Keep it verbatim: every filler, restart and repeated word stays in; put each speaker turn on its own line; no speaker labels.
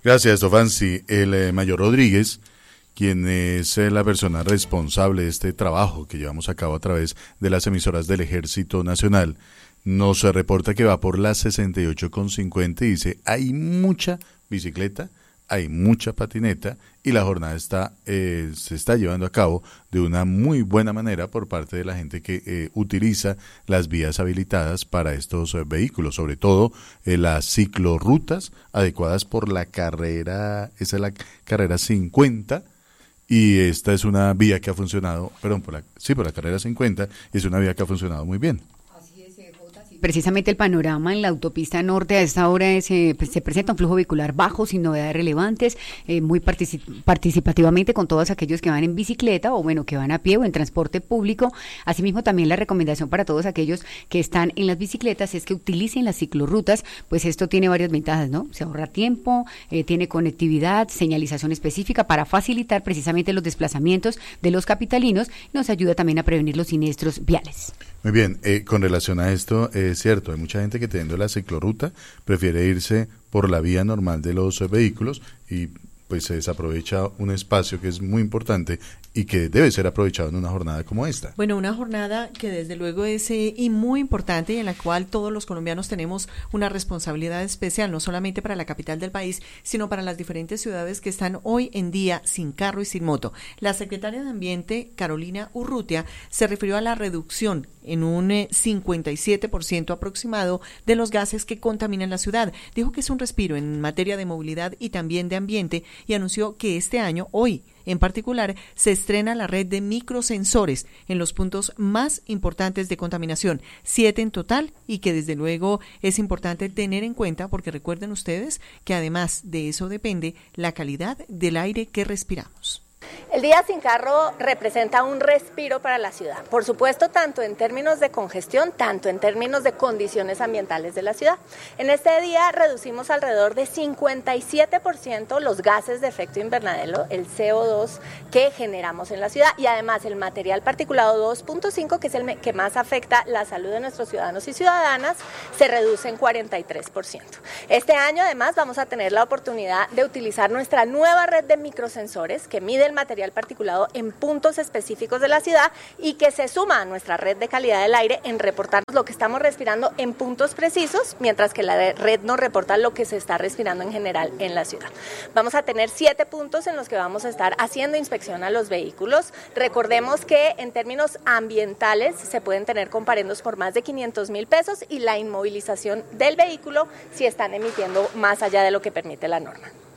Gracias, Sofansi. El eh, mayor Rodríguez, quien es eh, la persona responsable de este trabajo que llevamos a cabo a través de las emisoras del Ejército Nacional, nos reporta que va por las sesenta y ocho con cincuenta y dice, hay mucha bicicleta, hay mucha patineta y la jornada está eh, se está llevando a cabo de una muy buena manera por parte de la gente que eh, utiliza las vías habilitadas para estos eh, vehículos, sobre todo eh, las ciclorrutas adecuadas por la carrera, esa es la carrera cincuenta, y esta es una vía que ha funcionado, perdón, por la, sí, por la carrera cincuenta, es una vía que ha funcionado muy bien.
Precisamente el panorama en la autopista norte a esta hora es, eh, se presenta un flujo vehicular bajo, sin novedades relevantes, eh, muy particip- participativamente con todos aquellos que van en bicicleta o bueno, que van a pie o en transporte público. Asimismo, también la recomendación para todos aquellos que están en las bicicletas es que utilicen las ciclorrutas, pues esto tiene varias ventajas, ¿no? Se ahorra tiempo, eh, tiene conectividad, señalización específica para facilitar precisamente los desplazamientos de los capitalinos y nos ayuda también a prevenir los siniestros viales.
Muy bien, eh, con relación a esto, es eh, cierto, hay mucha gente que teniendo la ciclorruta prefiere irse por la vía normal de los eh, vehículos y pues se desaprovecha un espacio que es muy importante y que debe ser aprovechado en una jornada como esta.
Bueno, una jornada que desde luego es eh, y muy importante y en la cual todos los colombianos tenemos una responsabilidad especial, no solamente para la capital del país, sino para las diferentes ciudades que están hoy en día sin carro y sin moto. La secretaria de Ambiente, Carolina Urrutia, se refirió a la reducción en un eh, cincuenta y siete por ciento aproximado de los gases que contaminan la ciudad. Dijo que es un respiro en materia de movilidad y también de ambiente y anunció que este año, hoy en particular, se estrena la red de microsensores en los puntos más importantes de contaminación, siete en total, y que desde luego es importante tener en cuenta porque recuerden ustedes que además de eso depende la calidad del aire que respiramos.
El Día Sin Carro representa un respiro para la ciudad, por supuesto, tanto en términos de congestión, tanto en términos de condiciones ambientales de la ciudad. En este día reducimos alrededor de cincuenta y siete por ciento los gases de efecto invernadero, el C O dos, que generamos en la ciudad, y además el material particulado dos punto cinco, que es el que más afecta la salud de nuestros ciudadanos y ciudadanas, se reduce en cuarenta y tres por ciento. Este año además vamos a tener la oportunidad de utilizar nuestra nueva red de microsensores que mide el material particulado en puntos específicos de la ciudad y que se suma a nuestra red de calidad del aire en reportarnos lo que estamos respirando en puntos precisos, mientras que la red nos reporta lo que se está respirando en general en la ciudad. Vamos a tener siete puntos en los que vamos a estar haciendo inspección a los vehículos. Recordemos que en términos ambientales se pueden tener comparendos por más de quinientos mil pesos y la inmovilización del vehículo si están emitiendo más allá de lo que permite la norma.